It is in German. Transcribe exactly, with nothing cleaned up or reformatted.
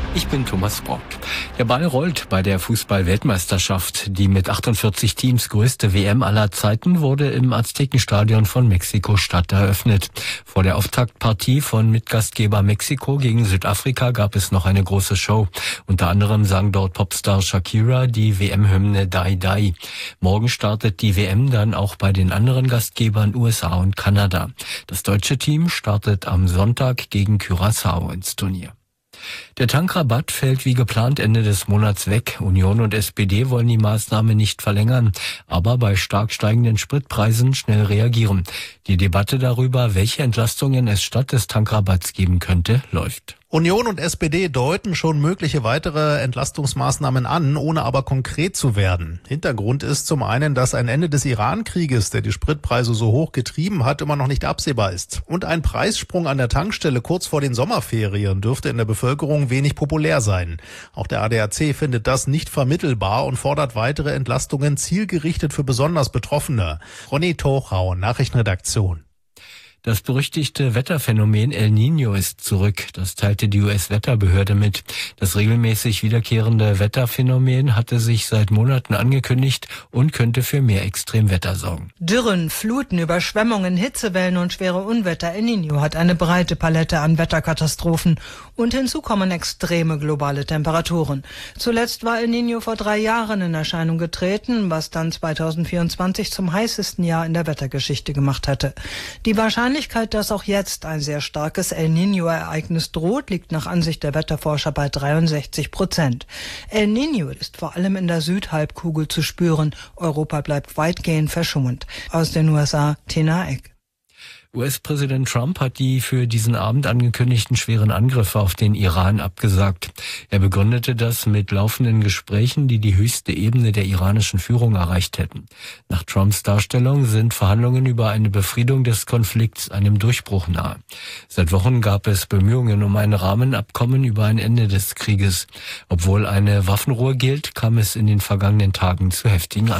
Ich bin Thomas Brock. Der Ball rollt bei der Fußball-Weltmeisterschaft. Die mit achtundvierzig Teams größte W M aller Zeiten wurde im Aztekenstadion von Mexiko-Stadt eröffnet. Vor der Auftaktpartie von Mitgastgeber Mexiko gegen Südafrika gab es noch eine große Show. Unter anderem sang dort Popstar Shakira die W M-Hymne Die Die. Morgen startet die W M dann auch bei den anderen Gastgebern U S A und Kanada. Das deutsche Team startet am Sonntag gegen Curaçao ins Turnier. Der Tankrabatt fällt wie geplant Ende des Monats weg. Union und S P D wollen die Maßnahme nicht verlängern, aber bei stark steigenden Spritpreisen schnell reagieren. Die Debatte darüber, welche Entlastungen es statt des Tankrabatts geben könnte, läuft. Union und S P D deuten schon mögliche weitere Entlastungsmaßnahmen an, ohne aber konkret zu werden. Hintergrund ist zum einen, dass ein Ende des Iran-Krieges, der die Spritpreise so hoch getrieben hat, immer noch nicht absehbar ist. Und ein Preissprung an der Tankstelle kurz vor den Sommerferien dürfte in der Bevölkerung wenig populär sein. Auch der A D A C findet das nicht vermittelbar und fordert weitere Entlastungen zielgerichtet für besonders Betroffene. Ronny Tochau, Nachrichtenredaktion. Das berüchtigte Wetterphänomen El Niño ist zurück. Das teilte die U S-Wetterbehörde mit. Das regelmäßig wiederkehrende Wetterphänomen hatte sich seit Monaten angekündigt und könnte für mehr Extremwetter sorgen. Dürren, Fluten, Überschwemmungen, Hitzewellen und schwere Unwetter. El Niño hat eine breite Palette an Wetterkatastrophen. Und hinzu kommen extreme globale Temperaturen. Zuletzt war El Niño vor drei Jahren in Erscheinung getreten, was dann zweitausendvierundzwanzig zum heißesten Jahr in der Wettergeschichte gemacht hatte. Die Wahrscheinlichkeit Die Wahrscheinlichkeit, dass auch jetzt ein sehr starkes El Niño-Ereignis droht, liegt nach Ansicht der Wetterforscher bei dreiundsechzig Prozent. El Niño ist vor allem in der Südhalbkugel zu spüren. Europa bleibt weitgehend verschont. Aus den U S A, Tina Eck. U S-Präsident Trump hat die für diesen Abend angekündigten schweren Angriffe auf den Iran abgesagt. Er begründete das mit laufenden Gesprächen, die die höchste Ebene der iranischen Führung erreicht hätten. Nach Trumps Darstellung sind Verhandlungen über eine Befriedung des Konflikts einem Durchbruch nahe. Seit Wochen gab es Bemühungen um ein Rahmenabkommen über ein Ende des Krieges. Obwohl eine Waffenruhe gilt, kam es in den vergangenen Tagen zu heftigen